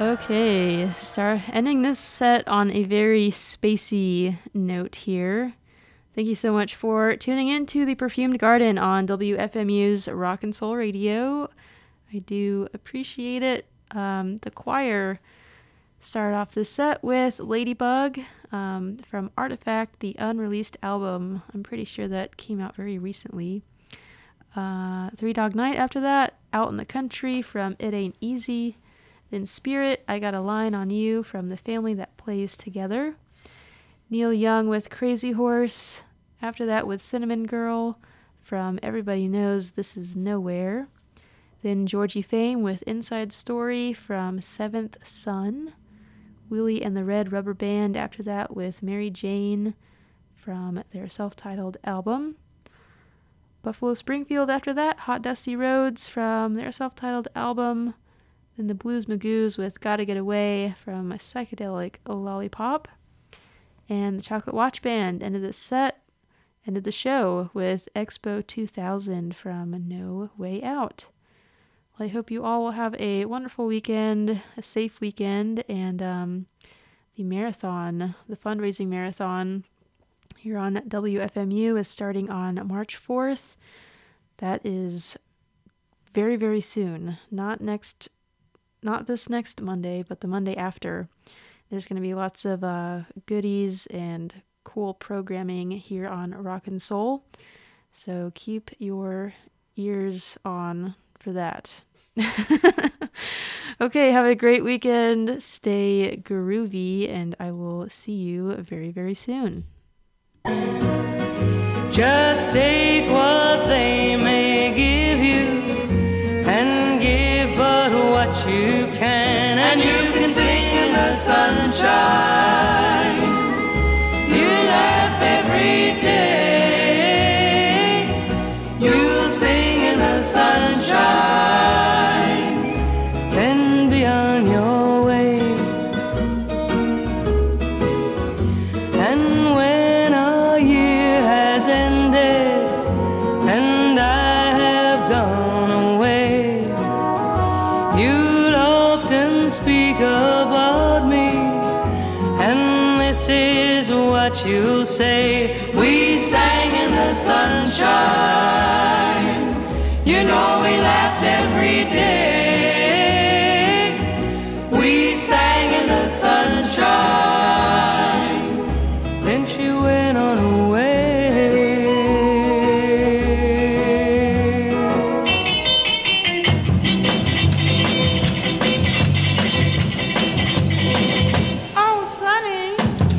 Okay, start ending this set on a very spacey note here. Thank you so much for tuning in to the Perfumed Garden on WFMU's Rock and Soul Radio. I do appreciate it. The choir started off this set with Ladybug from Artifact, the unreleased album. I'm pretty sure that came out very recently. Three Dog Night after that, Out in the Country from It Ain't Easy. In Spirit, I Got a Line on You from The Family That Plays Together. Neil Young with Crazy Horse. After that with Cinnamon Girl from Everybody Knows This Is Nowhere. Then Georgie Fame with Inside Story from Seventh Son. Willie and the Red Rubber Band after that with Mary Jane from their self-titled album. Buffalo Springfield after that, Hot Dusty Roads from their self-titled album. Then the Blues Magoos with Gotta Get Away from a Psychedelic Lollipop. And the Chocolate Watch Band ended the show with Expo 2000 from No Way Out. Well, I hope you all will have a wonderful weekend, a safe weekend, and the marathon, the fundraising marathon here on WFMU is starting on March 4th. That is very, very soon. Not this next Monday, but the Monday after. There's going to be lots of goodies and cool programming here on Rock and Soul. So keep your ears on for that. Okay, have a great weekend. Stay groovy, and I will see you very, very soon. Just take what they may give you and give but what you can, and you can sing in the sunshine. You laugh every day. You'll sing in the sunshine, then be on your way. And when a year has ended and I have gone away, you'll often speak about me, and this is what you'll say. We sang in the sunshine. You know we laughed every day. We sang in the sunshine. Then she went on her way. Oh, Sonny.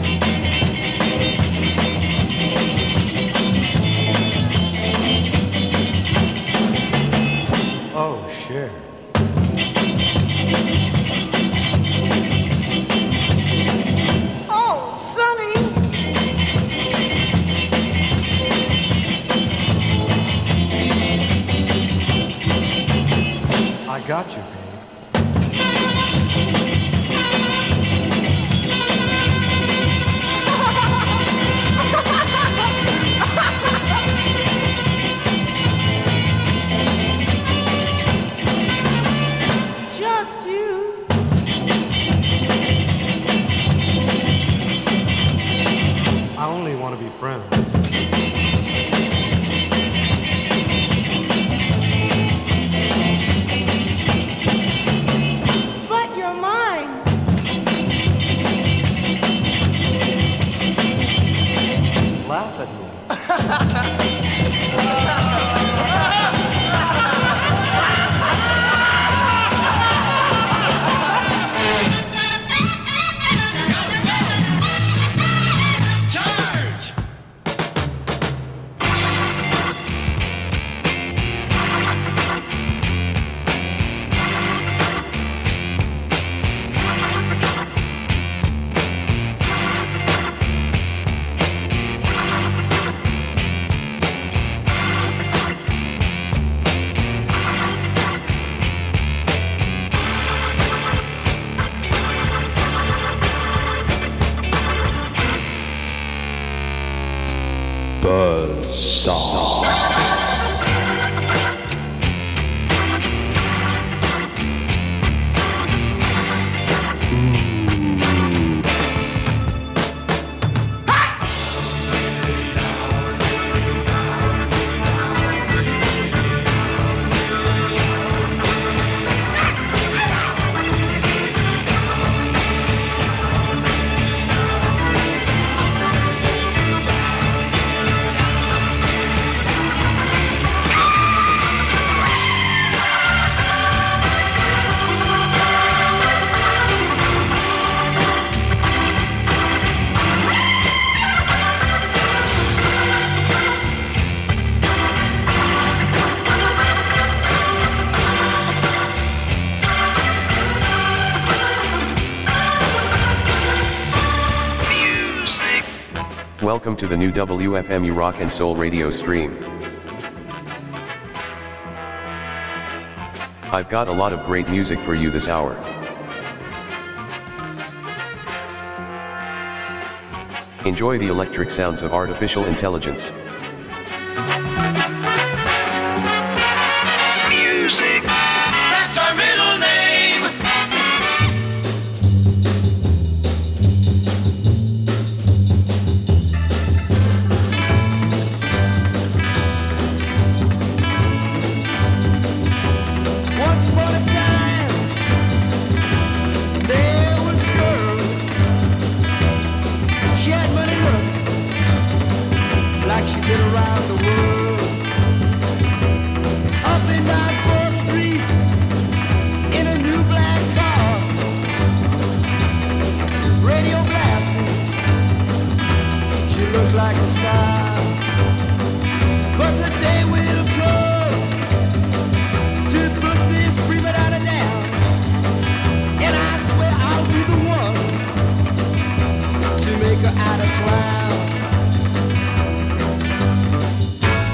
Oh, sure. Oh, Sonny. I got you, babe. Just you. I only want to be friends. But you're mine. Laugh at me. Charge! Buzzsaw. Welcome to the new WFMU Rock and Soul radio stream. I've got a lot of great music for you this hour. Enjoy the electric sounds of artificial intelligence. Music. That's our middle name. Once upon a time, there was a girl. She had money looks, like she'd been around the world. Up and down 4th Street, in a new black car. Radio blasting, she looked like a star. But the day will come to put this prima donna down, and I swear I'll be the one to make her out a clown.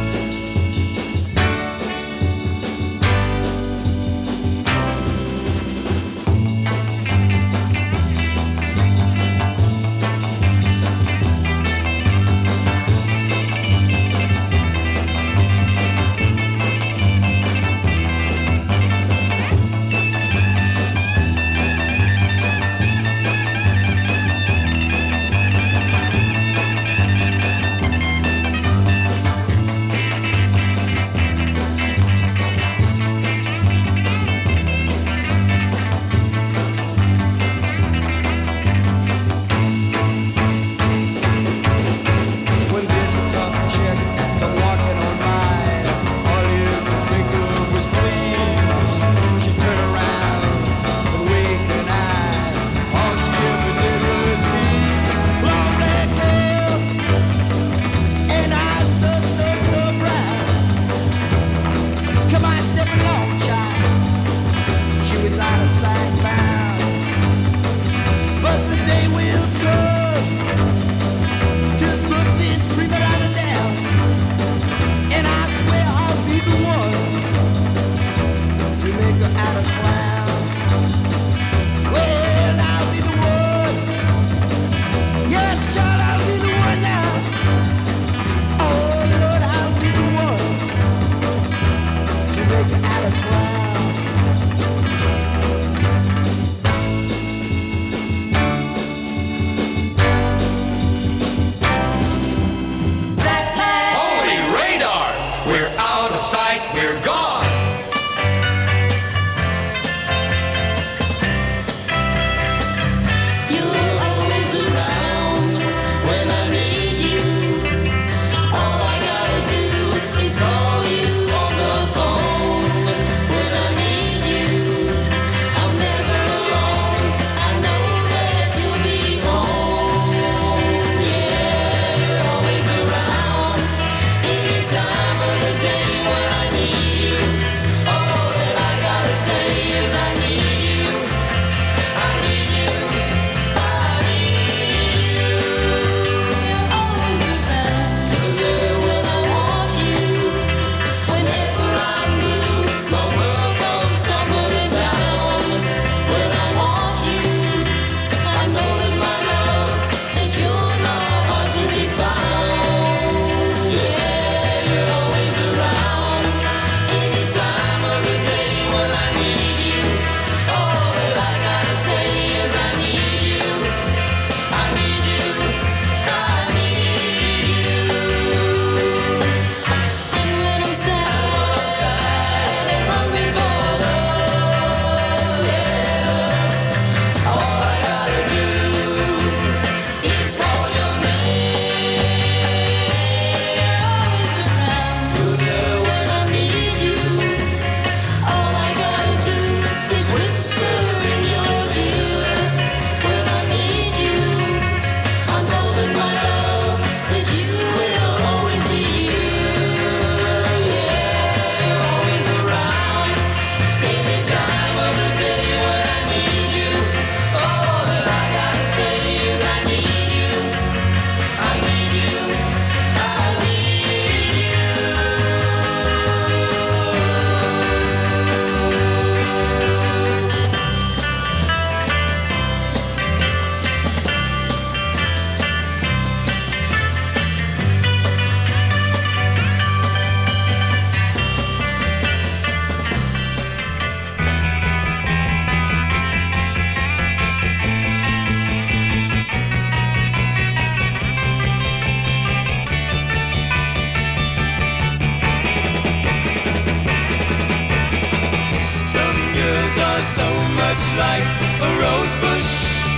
like a rose bush.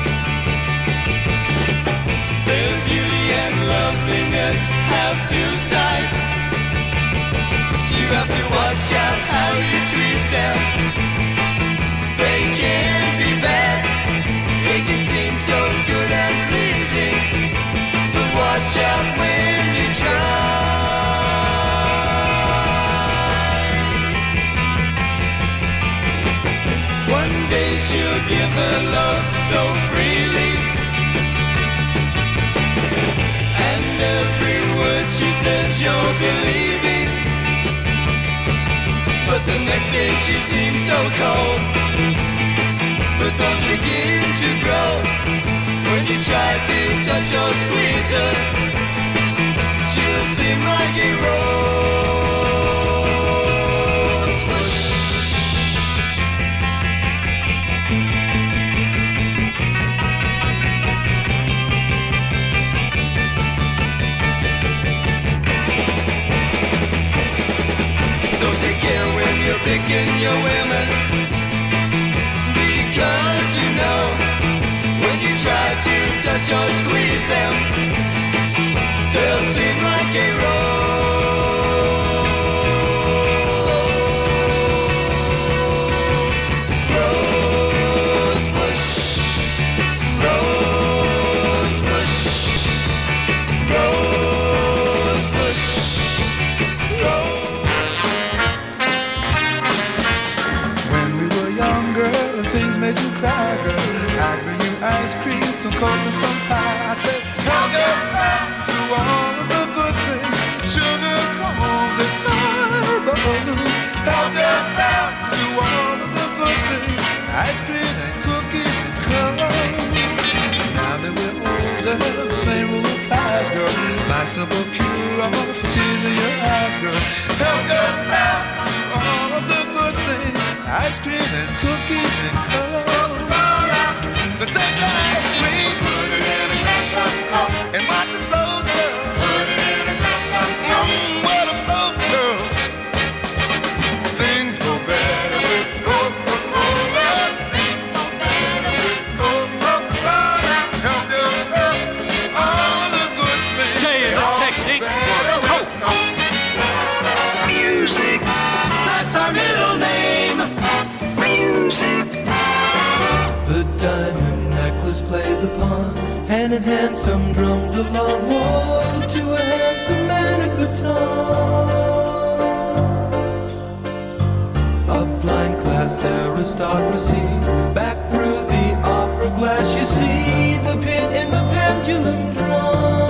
Their beauty and loveliness have two sides. You have to watch out how you treat them. They can be bad. They can seem so good and pleasing, but watch out when you try. One day she'll give her love so freely, and every word she says you're believing. But the next day she seems so cold. Her thumbs begin to grow. When you try to touch or squeeze her, she'll seem like a rose bush. So take care when you're picking your women, because you know when you try to touch or squeeze them, they'll seem like a rose bush, rose bush, rose bush, rose. When we were younger, things made you cry, girl. I'd bring you ice cream, some coke and some pie. I said, help yourself to all of the good things. Sugar cones and time balloon. Help yourself to all of the good things. Ice cream and cookies and crumbs. Now that we're older, the same rule applies, girl. My simple cure for tears in your eyes, girl. Help yourself to all of the good things. Ice cream and cookies and crumbs. So take the ice cream, put it in a glass of Coke, and watch it float, girl. Put it in a glass of Coke, what a float, girl. Things go better with Coca-Cola. Things go better with Coca-Cola. Help yourself to all the good things. Tell you the techniques for Coke. Music, that's our middle name. Music. The diamond necklace played the pawn, hand in hand some drummed along. Whoa, to a handsome man at baton. A blind class aristocracy, back through the opera glass you see the pit in the pendulum drum.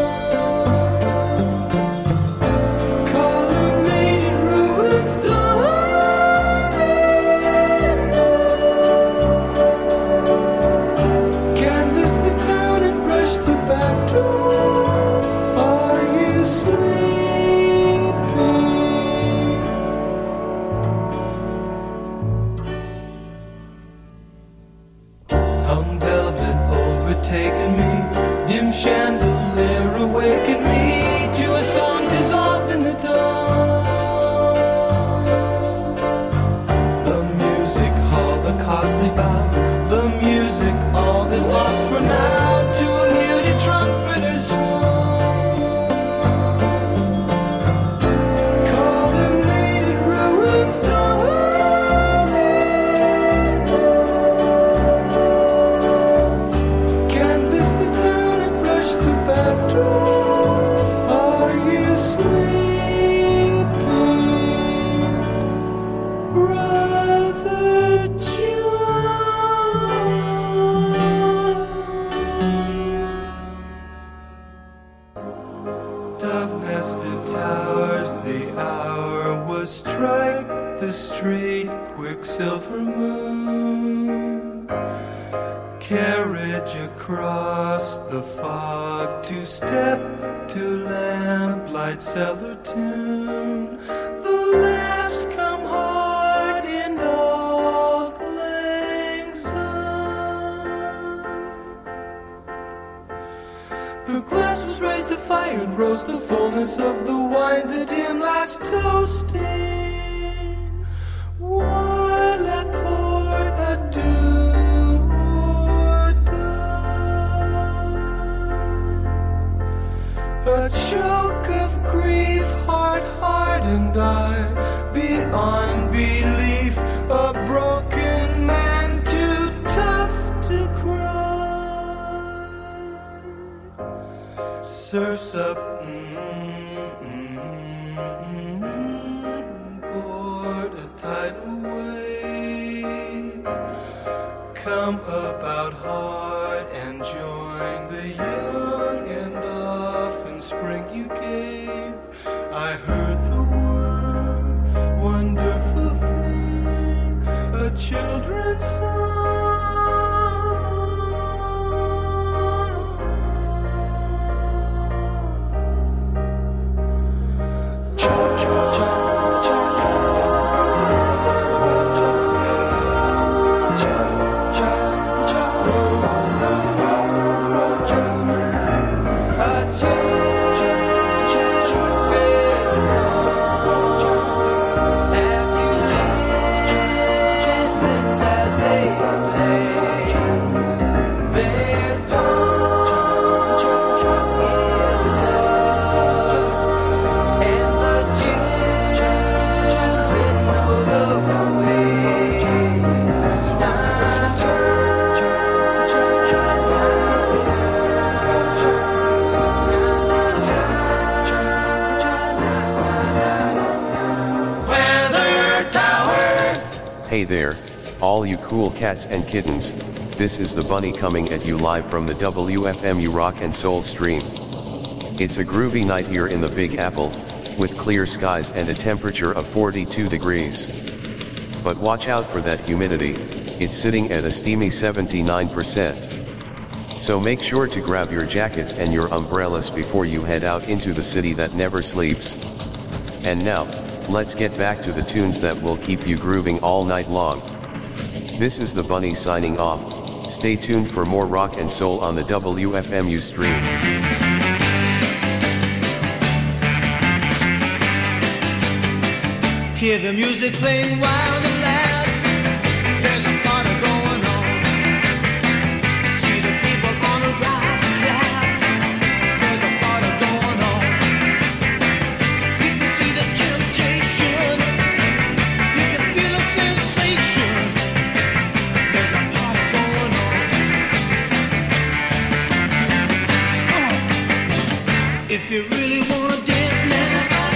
Colonnaded ruins done. Canvas the town and brush the back door. Are you sleeping? Hung velvet overtaken me, dim chandelier awaken me to a song dissolved in the dawn. The music hall, a costly bow. The music, all is lost for now to a muted trumpeter's swan. Colonnaded ruins done. Canvas the town and brush the back door. Are you sleeping, Brother John? Dove-nested towers, the hour was strike the straight quicksilver moon. Carriage across the fog to step to lamplight cellar tune. The laughs come hard in Auld Lang Syne. The glass was raised to fire and rose the fullness of the wine, the dim last toasting. While at port adieu unbelief, a broken man too tough to cry. Surfs up, board a tidal wave. Come about hard and join the young and often spring you gave. I heard the word, wonderful thing, a children's song. Hey there, all you cool cats and kittens, this is the Bunny coming at you live from the WFMU Rock and Soul stream. It's a groovy night here in the Big Apple, with clear skies and a temperature of 42 degrees. But watch out for that humidity, it's sitting at a steamy 79%. So make sure to grab your jackets and your umbrellas before you head out into the city that never sleeps. And now, let's get back to the tunes that will keep you grooving all night long. This is the Bunny signing off. Stay tuned for more rock and soul on the WFMU stream. Hear the music playing wild and loud. There's a party going on. See the people on a rising cloud. There's a party going on. You can see the temptation. You can feel a sensation. There's a party going on. Come on. If you really wanna dance now.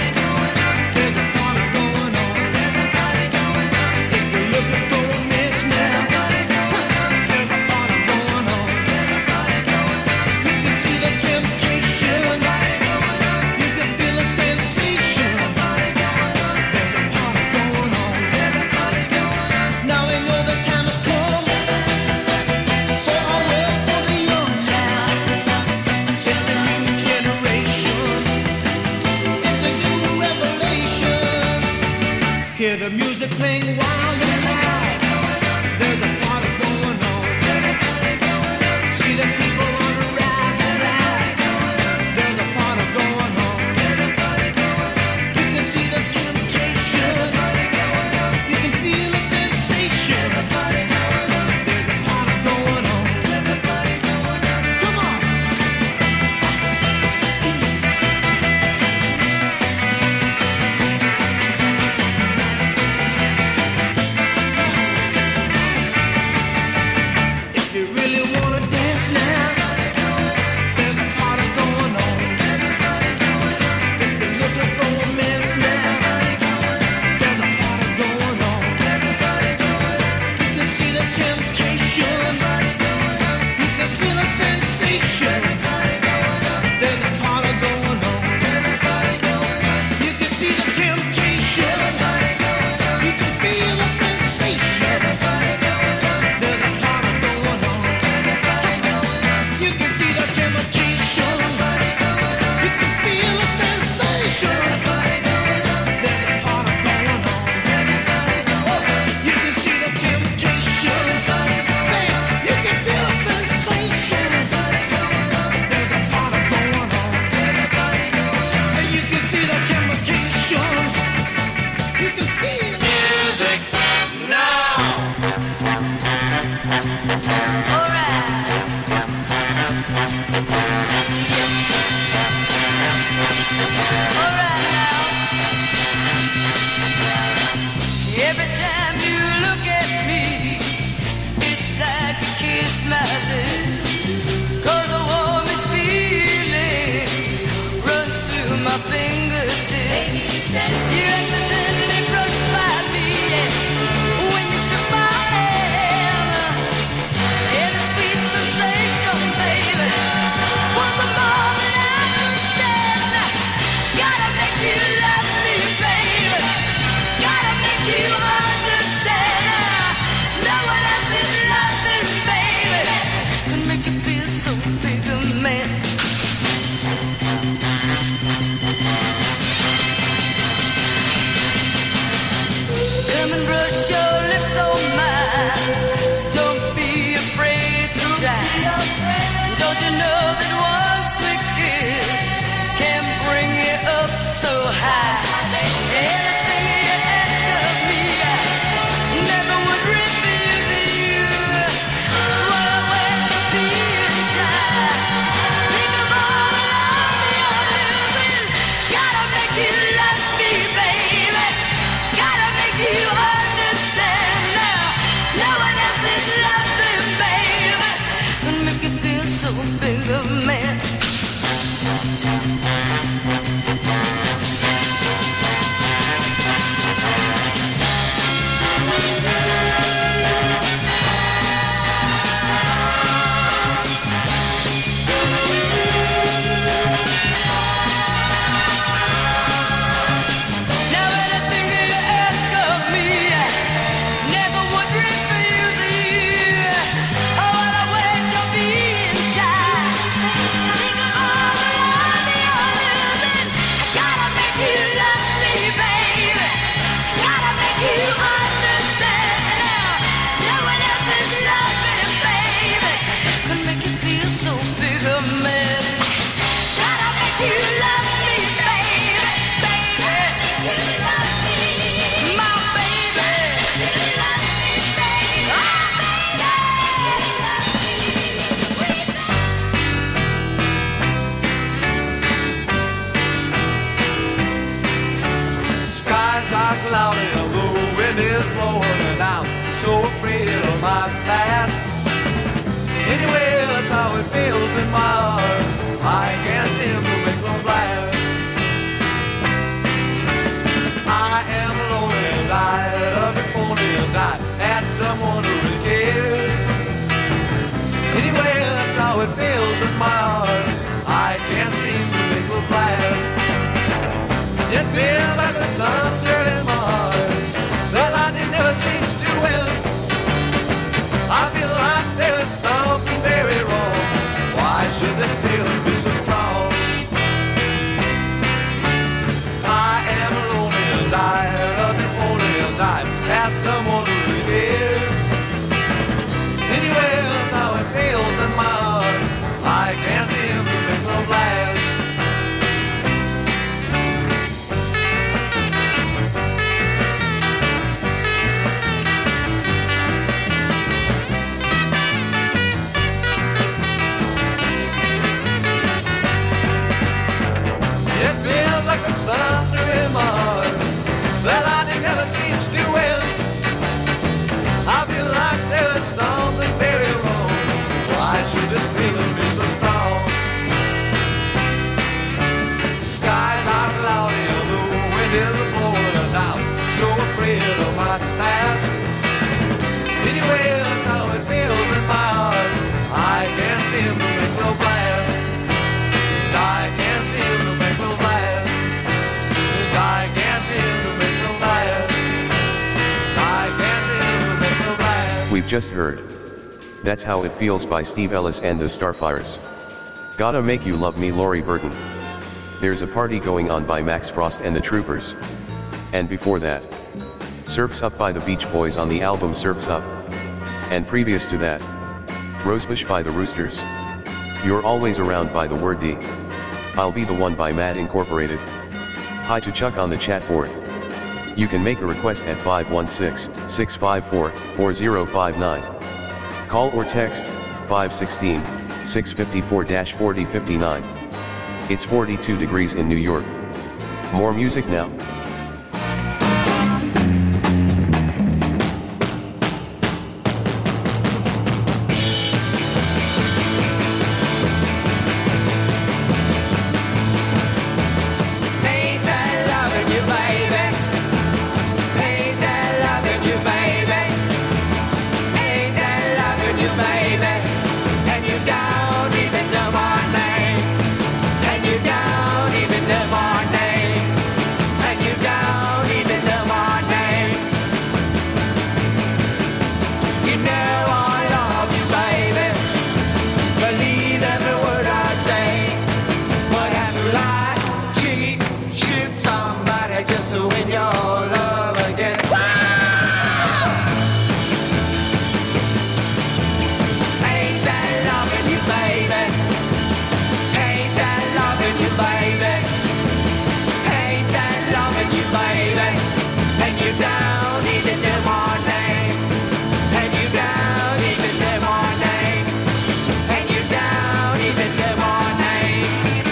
Hear the music playing wild and loud. There's a party going on. See the people on the rise and ride. There's a party going on. You can see the temptation. You can feel a sensation. There's a party going on. Come on. Just heard That's How It Feels by Steve Ellis and the Starfires. Gotta Make You Love Me, Laurie Burton. There's a Party Going On by Max Frost and the Troopers. And before that, Surf's Up by the Beach Boys on the album Surf's Up. And previous to that, Rosebush by the Roosters. You're Always Around by the Word D. I'll Be the One by Mad Incorporated. Hi to Chuck on the chat board. You can make a request at 516-654-4059. Call or text 516-654-4059. It's 42 degrees in New York. More music now. Ain't that loving you, baby? baby, and you don't even know my name, and you don't even know my name, and you don't even know my name.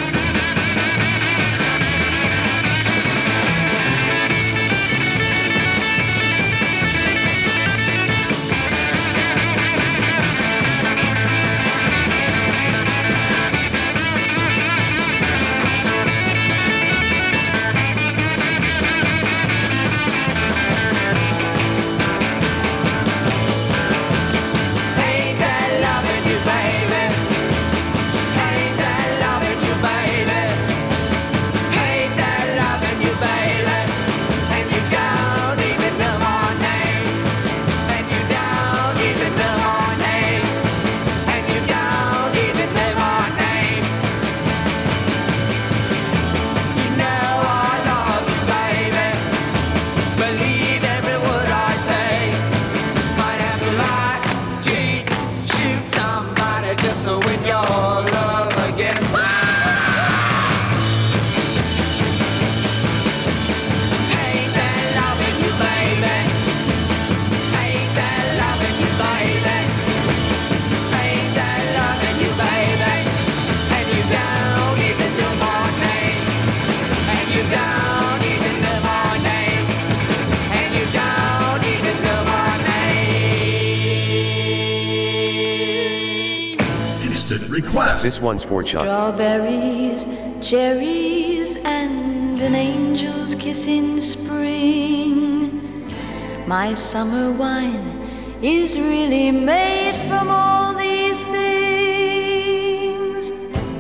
Ain't that loving you, baby? Ain't that loving you, baby? Ain't that loving you, baby? And you don't even know my name, and you don't even know my name, and you don't even know my name. You know I love you, baby. Believe every word I say. Might have to lie, cheat, shoot somebody just to win your love again. Ain't that loving you, baby? Ain't that loving you, baby? Ain't that loving you, baby? And you don't even know my name, and you don't even know my name, and you don't even know my name. Instant request. This one's for Chuck. Strawberries, cherries, and an angel's kiss in spring. My summer wine is really made from all these things.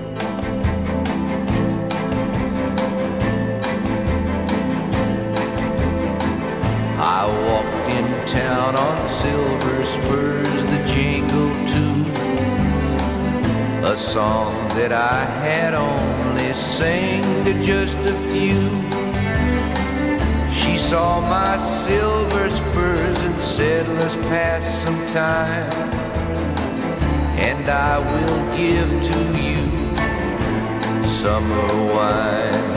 I walked in town on silver spurs that jingle too, a song that I had only sang to just a few. She saw my silver spurs and said, let's pass some time, and I will give to you summer wine.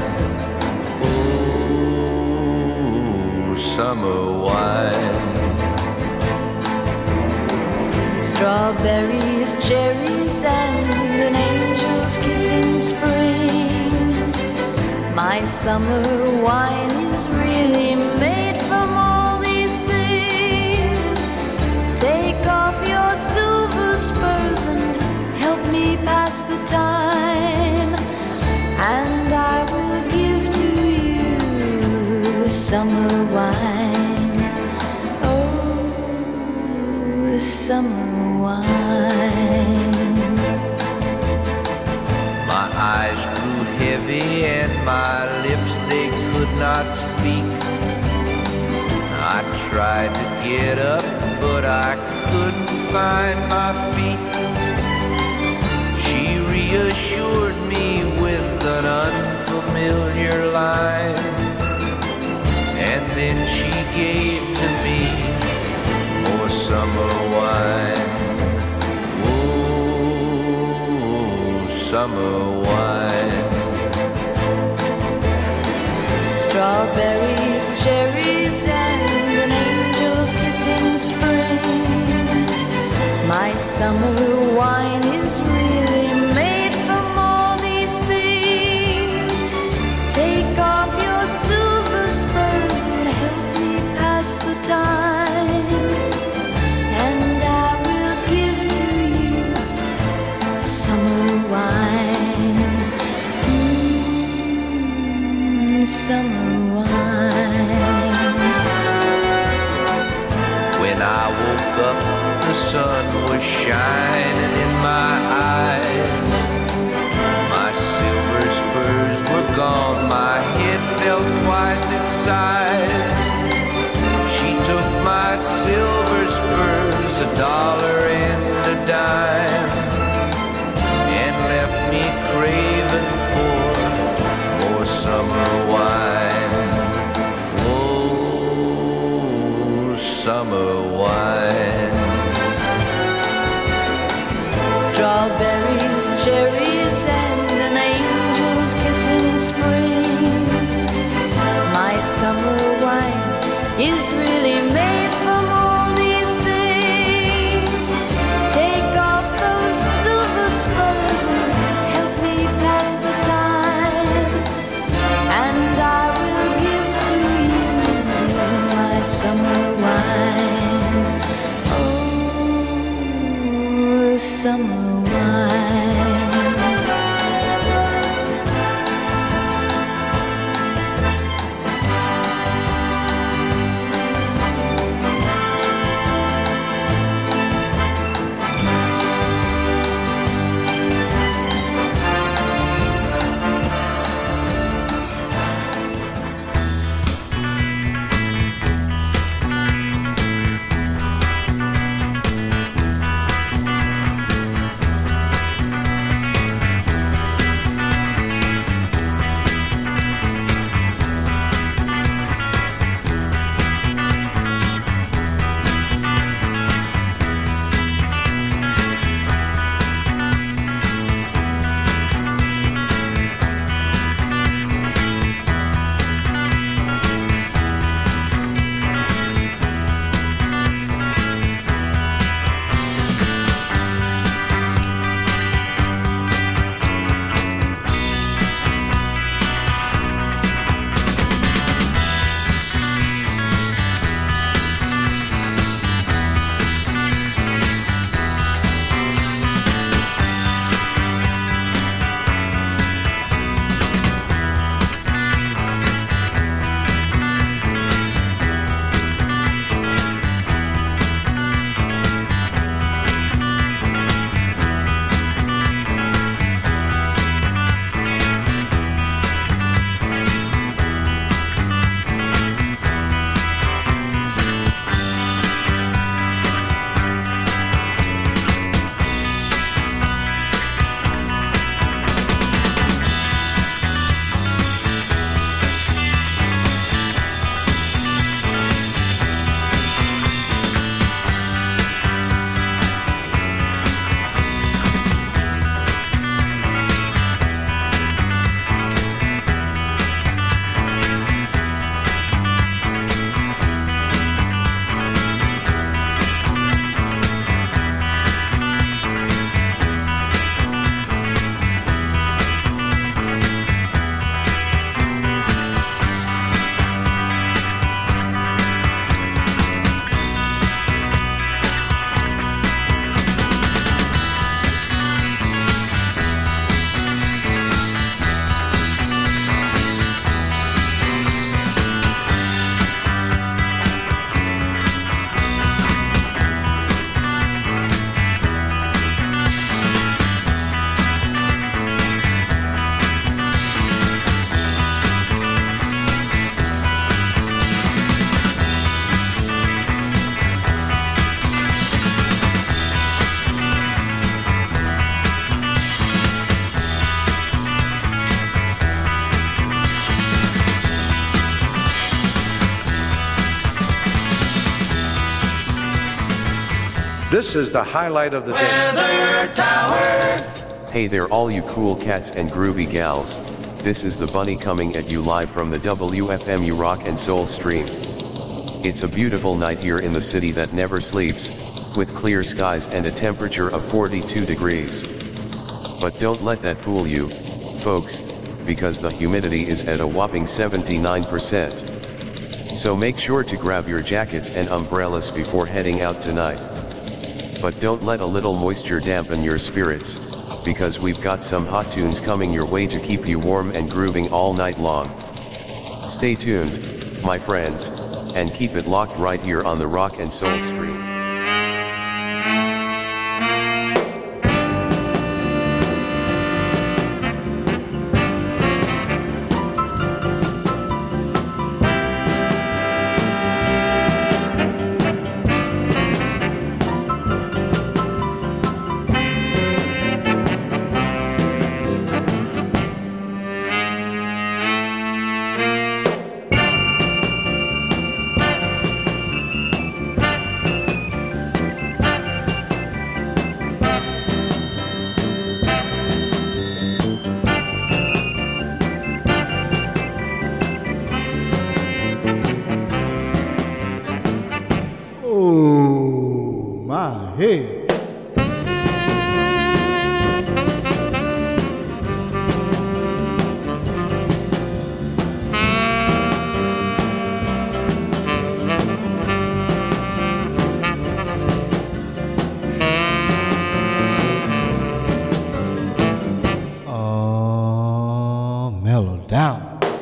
Oh, summer wine. Strawberries, cherries, and an angel's kiss in spring. My summer wine is really made from all these things. Take off your silver spurs and help me pass the time, and I will give to you summer wine. Oh, summer wine. My eyes grew heavy and my lips, they could not speak. I tried to get up, but I couldn't find my feet. She reassured me with an unfamiliar line, and then she gave to me more summer wine. Summer wine. Strawberries, cherries, and an angel's kiss in spring. My summer wine is really made from all these things. Take off your silver spurs and help me pass the time, and I will give to you summer wine. Summer wine. When I woke up, the sun was shining in my eyes. My silver spurs were gone, my head felt twice its size. She took my silver spurs, $1 and a dime, and left me craving for more summer wine. Oh, summer wine. Strawberries, is really made from all these things. Take off those silver spurs and help me pass the time, and I will give to you my summer wine. Oh, summer wine. This is the highlight of the day. Weather Tower. Hey there all you cool cats and groovy gals, this is the Bunny coming at you live from the WFMU Rock and Soul stream. It's a beautiful night here in the city that never sleeps, with clear skies and a temperature of 42 degrees. But don't let that fool you, folks, because the humidity is at a whopping 79%. So make sure to grab your jackets and umbrellas before heading out tonight. But don't let a little moisture dampen your spirits, because we've got some hot tunes coming your way to keep you warm and grooving all night long. Stay tuned, my friends, and keep it locked right here on the Rock and Soul stream. head. Mellow down.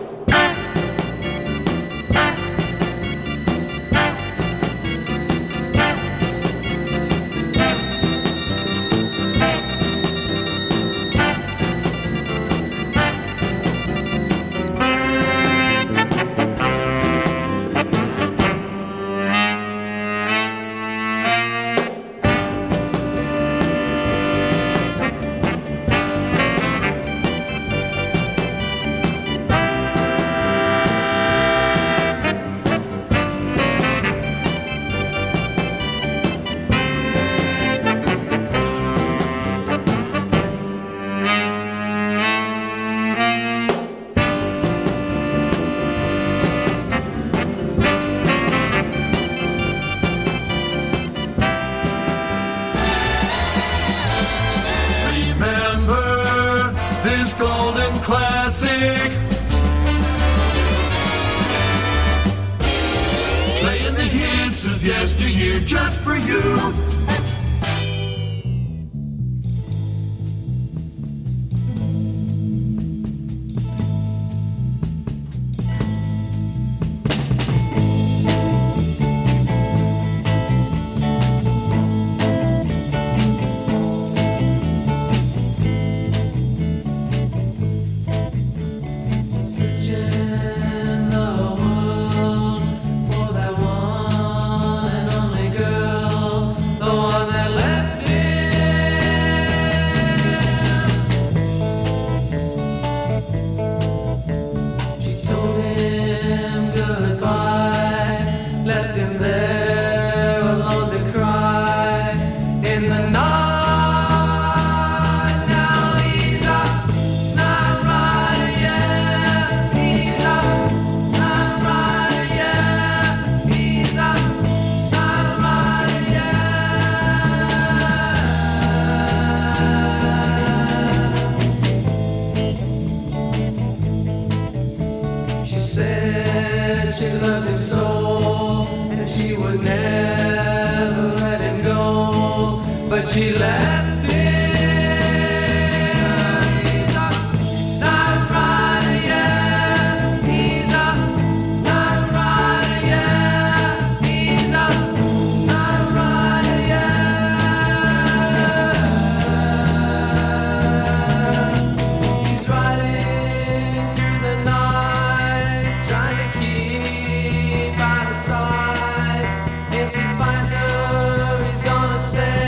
Classic. Playing the hits of yesteryear just for you. She left him. He's a night rider, yeah. He's a night rider, yeah. He's a night rider, yeah. He's riding through the night, trying to keep out of sight. If he finds her, he's gonna say,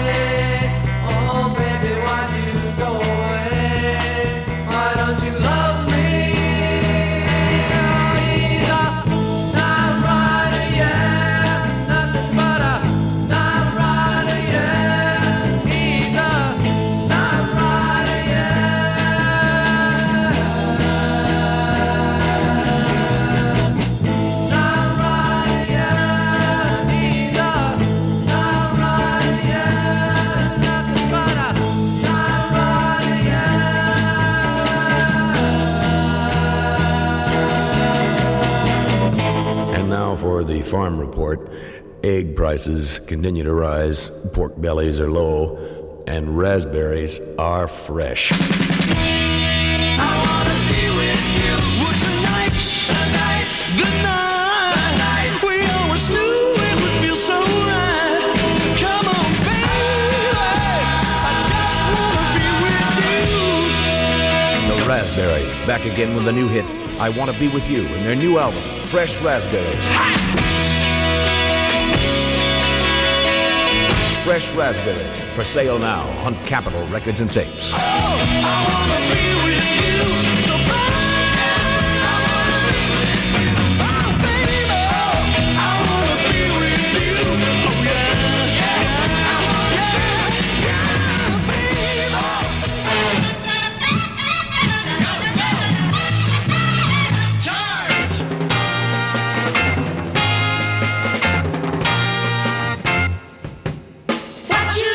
for the farm report. Egg prices continue to rise, pork bellies are low, and raspberries are fresh. I wanna be with you. Well, tonight, the night. We always knew it would feel so right. So come on, baby, I just wanna be with you. The Raspberries, back again with a new hit, I Want to Be With You, in their new album, Fresh Raspberries. Fresh Raspberries, for sale now on Capitol Records and Tapes. Oh, I wanna be with you so bad. I wanna be with you. Oh, baby, I wanna be with you. Oh, yeah, yeah, Charge! What you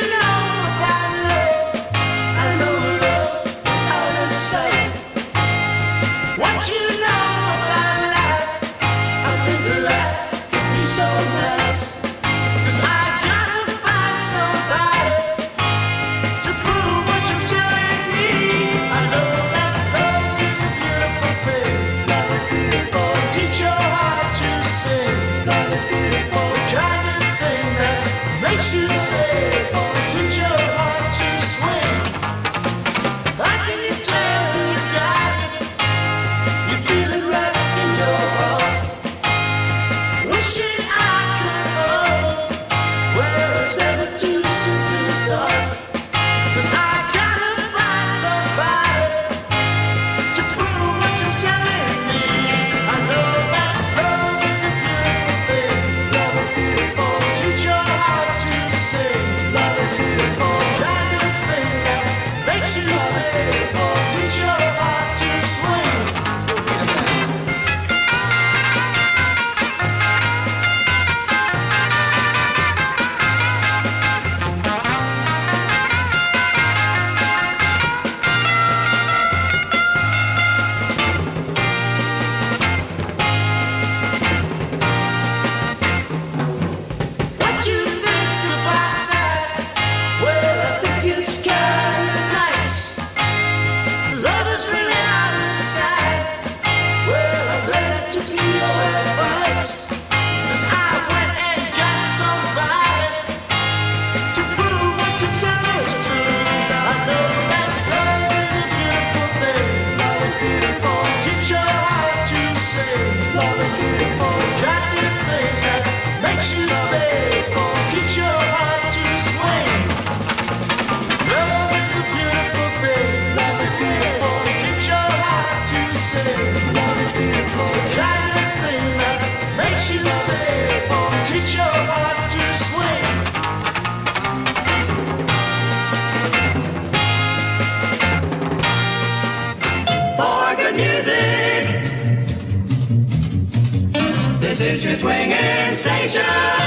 This is your swinging station.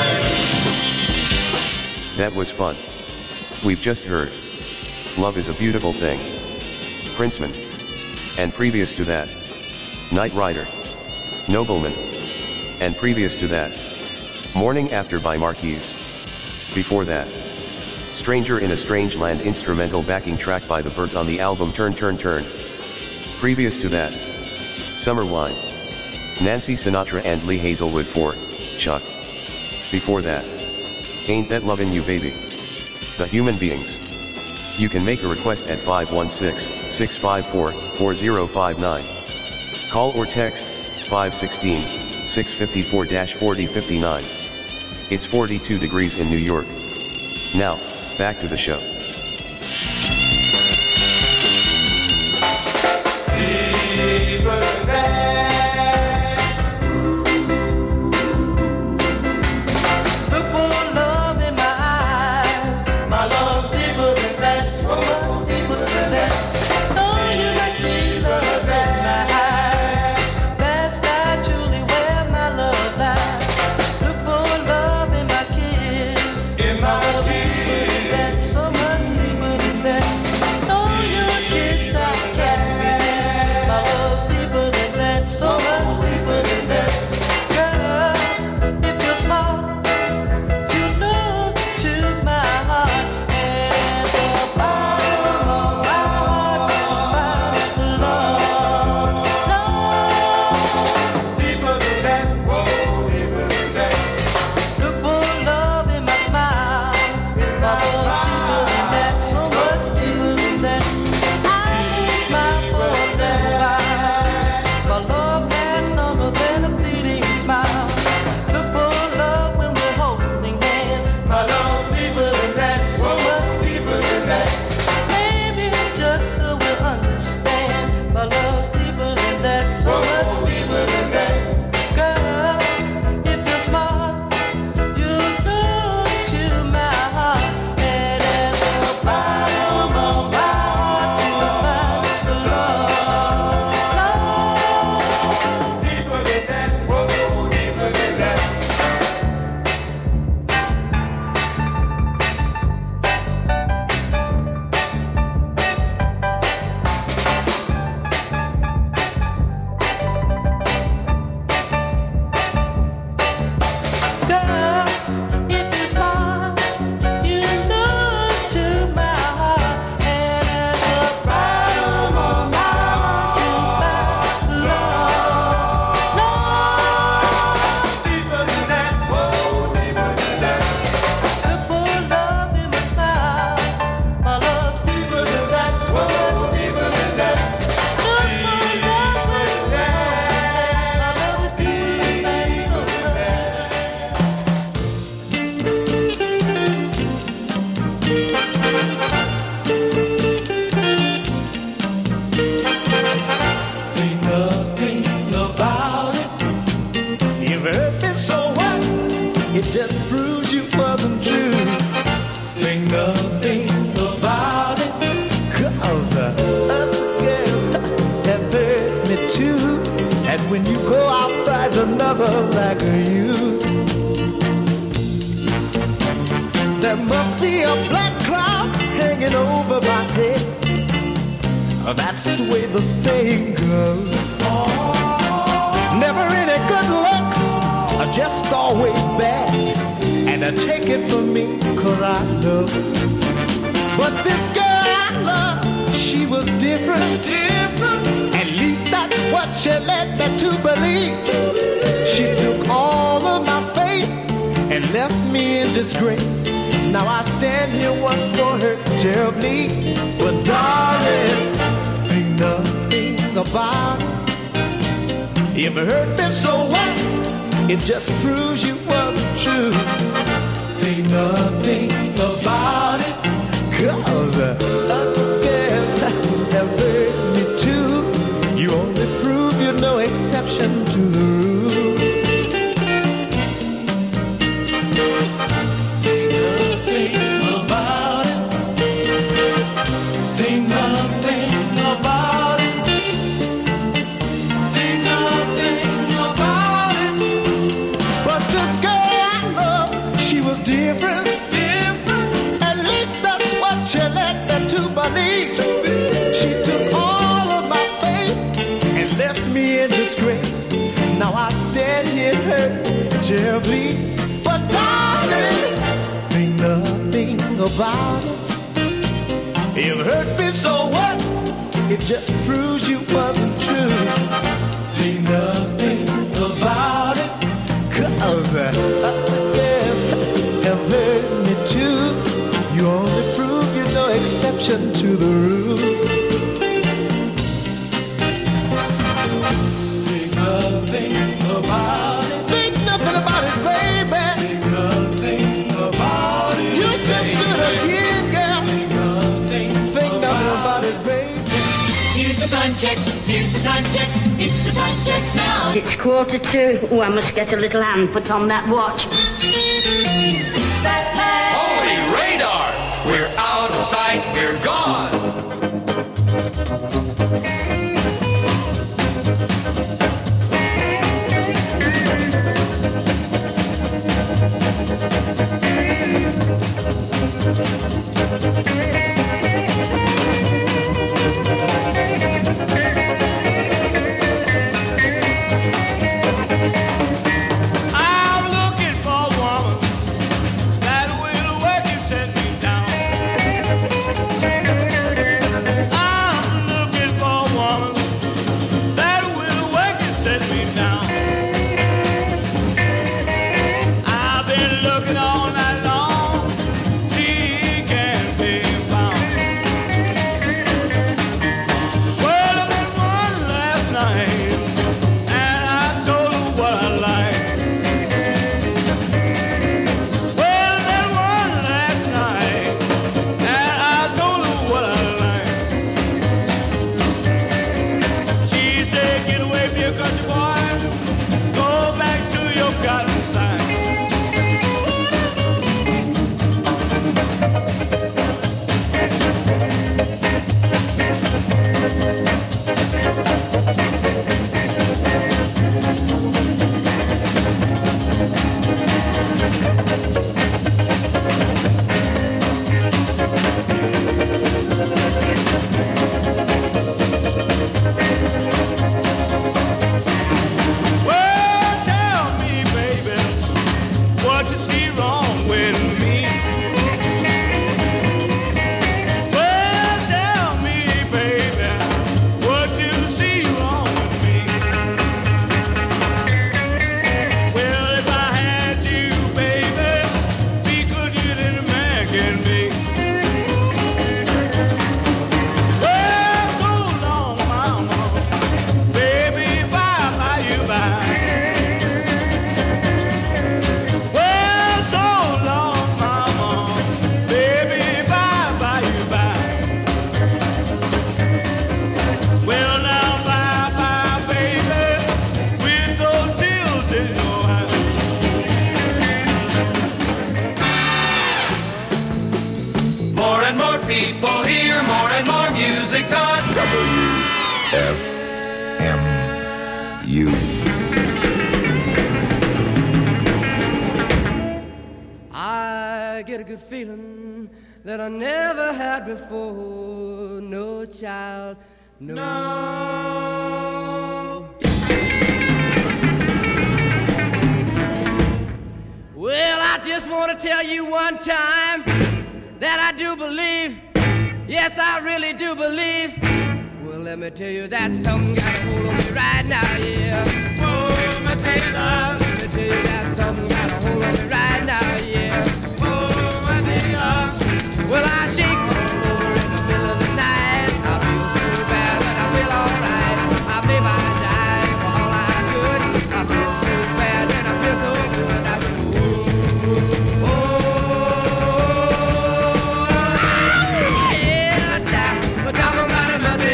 That was fun. We've just heard Love is a Beautiful Thing, Princeman. And previous to that, Knight Rider, Nobleman. And previous to that, Morning After by Marquise. Before that, Stranger in a Strange Land instrumental backing track by the Byrds on the album Turn Turn Turn. Previous to that, Summer Wine, Nancy Sinatra and Lee Hazelwood for Chuck. Before that, Ain't That Lovin' You Baby, The Human Beings. You can make a request at 516-654-4059. Call or text 516-654-4059. It's 42 degrees in New York. Now, back to the show. terribly, but darling, ain't nothing about it. It hurt me, so what? It just proves you wasn't true. Ain't nothing about it, 'cause have hurt me too. You only prove you're no exception to the rule. Think nothing about it. Think nothing about it, baby. Think nothing about it. You just do it again, girl. Think nothing about it, baby. Here's the time check. Here's the time check. It's the time check now. It's 1:45. Oh, I must get a little hand put on that watch. Holy radar! We're out of sight, we're gone! people hear more and more music on WFMU. I get a good feeling that I never had before. No child, no. Well, I just want to tell you one time that I do believe, yes, I really do believe. Well, let me tell you that something got a hold on me right now, yeah. Oh, Matilda. Let me tell you that something got a hold on me right now, yeah. Oh, Matilda. Well, I shake all over in the middle of the night. I feel so bad, but I feel alright. I believe I died for all I could. I feel so bad, and I feel so good. I go, oh,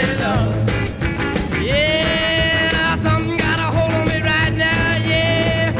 yeah, something got a hold on me right now, yeah.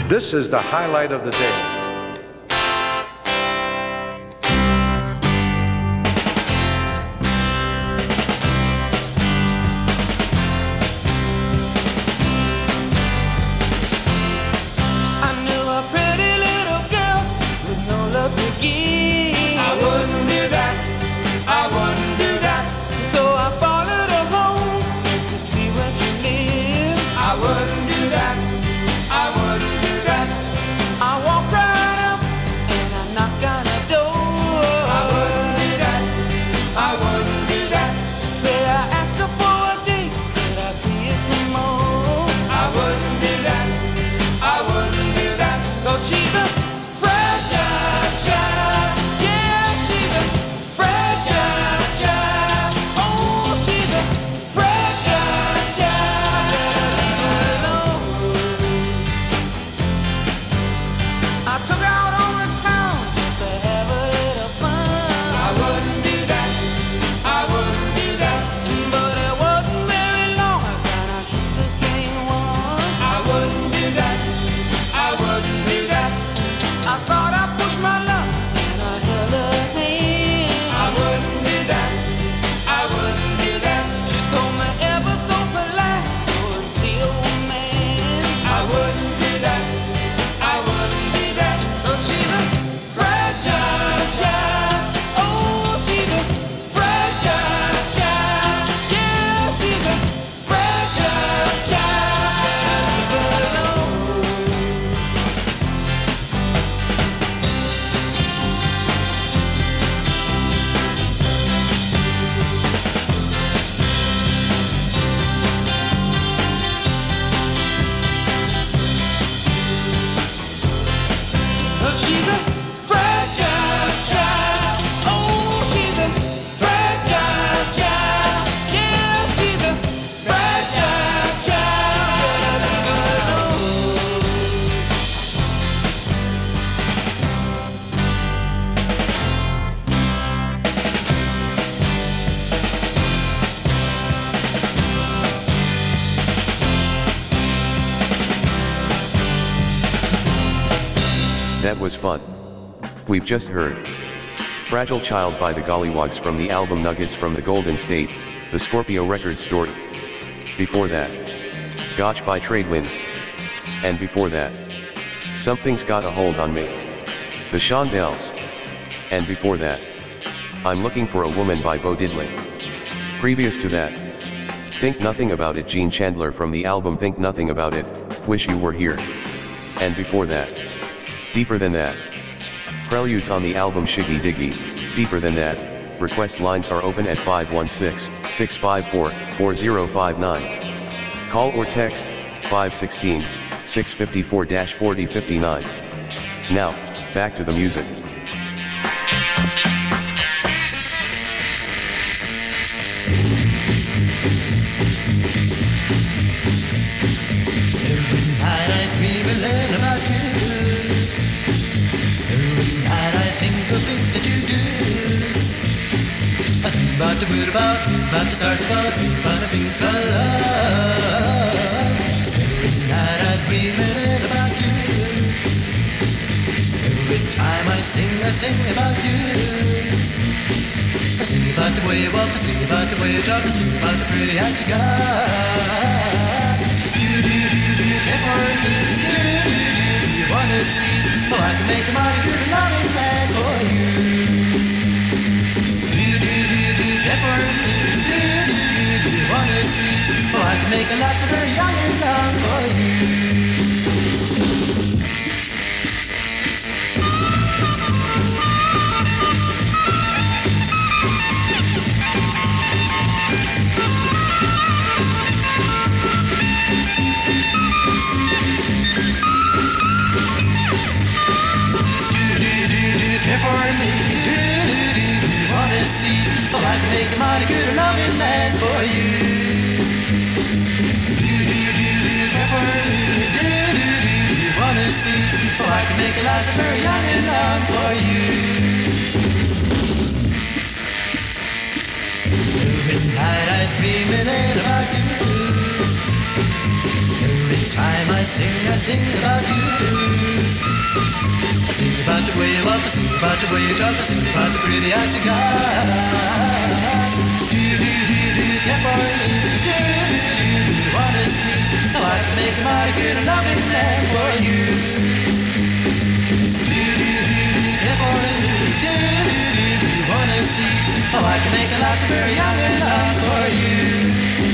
This is the highlight of the day. That was fun. We've just heard Fragile Child by the Gollywogs from the album Nuggets from the Golden State, the Scorpio Records Store. Before that, Gotch by Tradewinds. And before that, Something's Got a Hold on Me, the Shondells. And before that, I'm Looking for a Woman by Bo Diddley. Previous to that, Think Nothing About It, Gene Chandler from the album Think Nothing About It, Wish You Were Here. And before that, Deeper Than That, Preludes on the album Shiggy Diggy, Deeper Than That. Request lines are open at 516-654-4059. Call or text 516-654-4059. Now, back to the music. About the stars, about the things I love. Every night I dream about you. Every time I sing about you. I sing about the way you walk, I sing about the way you talk, I sing about the pretty eyes you got. Do you care for me? Do you wanna see? Oh, I can make a mighty good loving man for you. Care for me? Do you wanna see? Oh, I can make a lot so very young and long for you. Care for me? Do you wanna see? Oh, I can make a mighty good loving man for you. Do care for me? Do you wanna see? Oh, I can make a last very young and long for you. Every night I dream about you. Every time I sing I sing about you. I sing about the way you walk, I sing about the way you talk, I sing about the pretty eyes you got. Do you care for me? Do you wanna see how I can make a mighty good loving man for you? Do you care for me? Do you wanna see how I can make a last very young and love for you?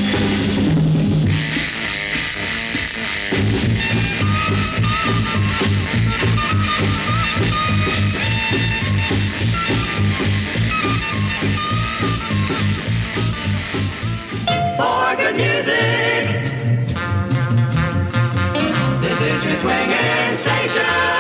For good music, this is your swinging station.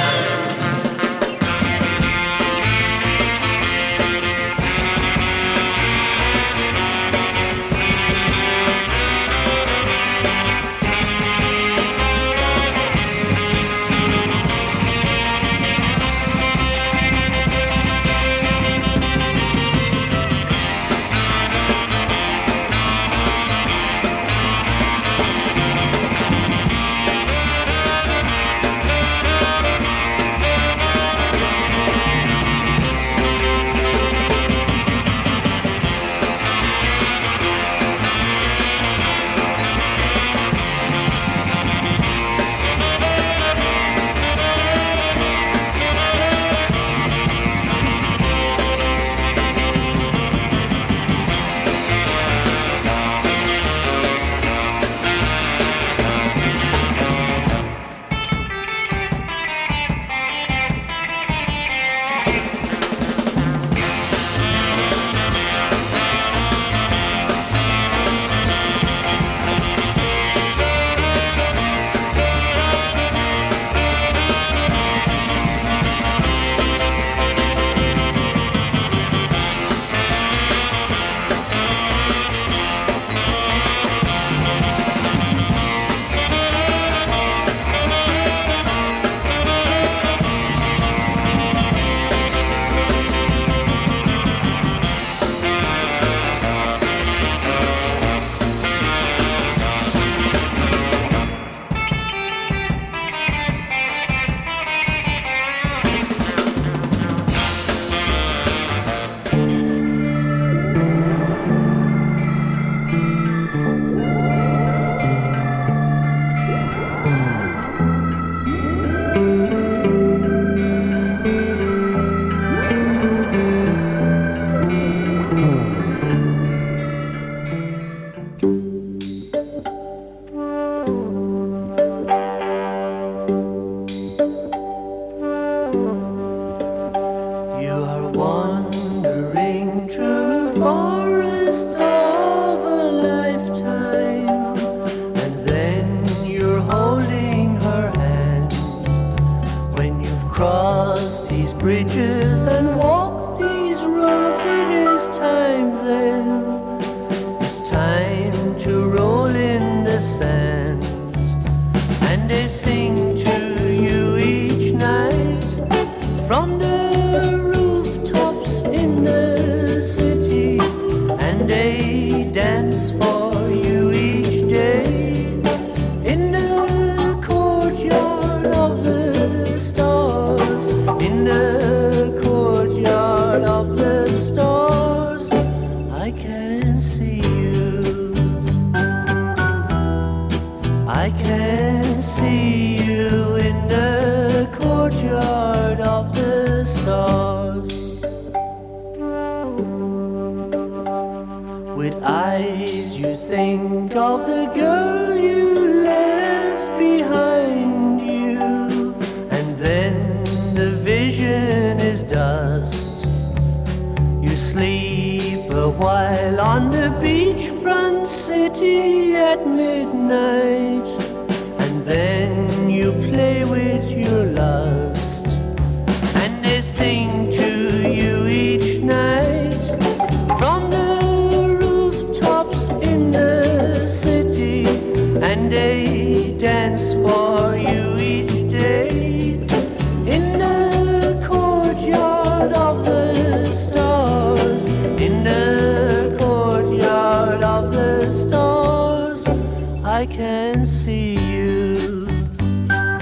I can see you.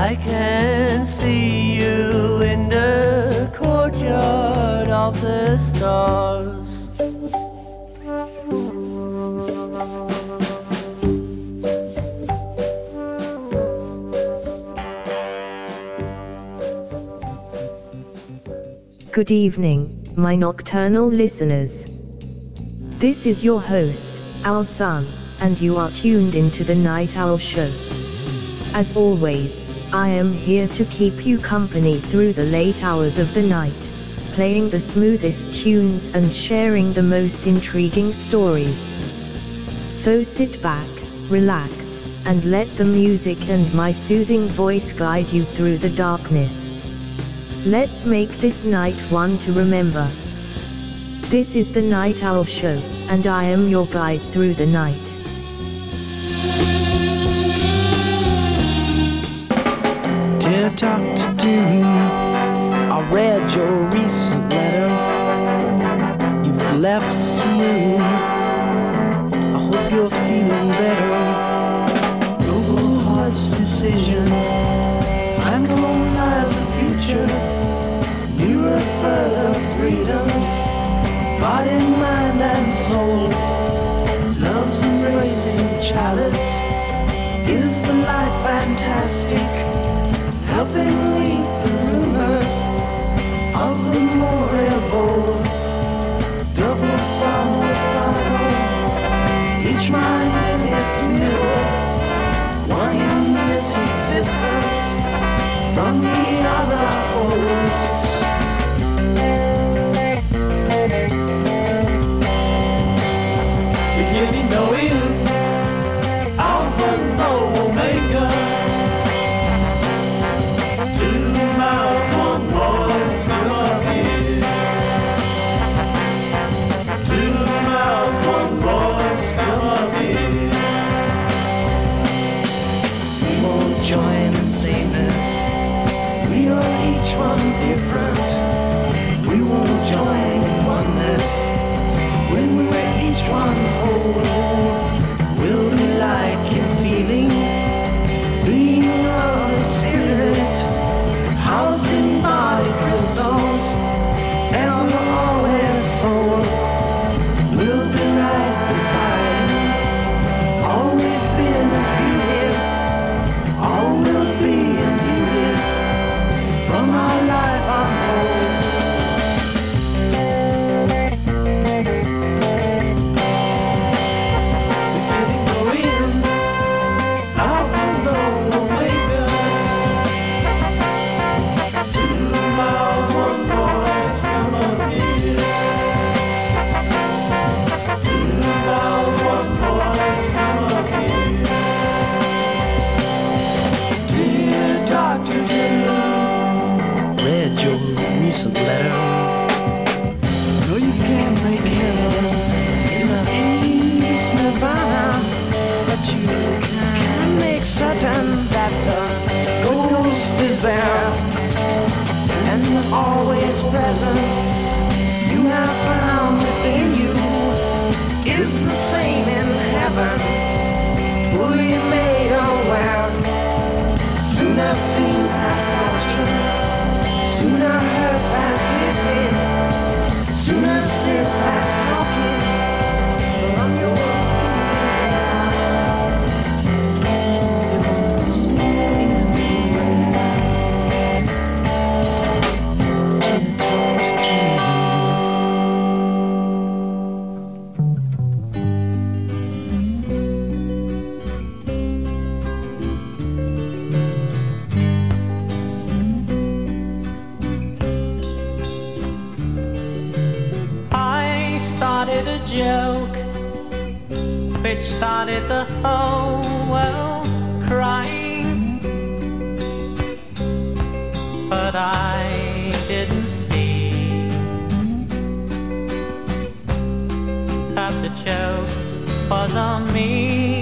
I can see you in the courtyard of the stars. Good evening, my nocturnal listeners. This is your host, Owl Sun, and you are tuned into the Night Owl Show. As always, I am here to keep you company through the late hours of the night, playing the smoothest tunes and sharing the most intriguing stories. So sit back, relax, and let the music and my soothing voice guide you through the darkness. Let's make this night one to remember. This is the Night Owl Show, and I am your guide through the night. Dear Dr. Doom, I read your recent letter. You've left some room. I hope you're feeling better. Noble heart's decision. And alone lies the future. Nearer further freedoms. Body, mind and soul. Love's embracing chalice. Is the light fantastic? Helping lead the rumors of the moribund. Double from the final. Each mind in its mirror. One in this existence from the other hosts. Beginning knowing Alpha and Omega. 2 miles, 1 voice, come here. 2 miles, 1 voice, come here. We won't join in sameness. We are each one different. We won't join in oneness. When we're each one whole, we'll be like in feeling, being of the spirit, housed in body crystals, and we're always soul. We'll be right beside. All we've been is beauty. All we'll be in beauty. From our life unfolds. Recent letter. No, you can't make heaven in a peace nirvana, but you can make certain that the ghost is there, and the always presence you have found within you is the same in heaven, fully made aware. Sooner seen past question. Sooner heard past listening. Sooner sit past talking. I'm yours. Joke which started the whole world crying, but I didn't see that the joke was on me.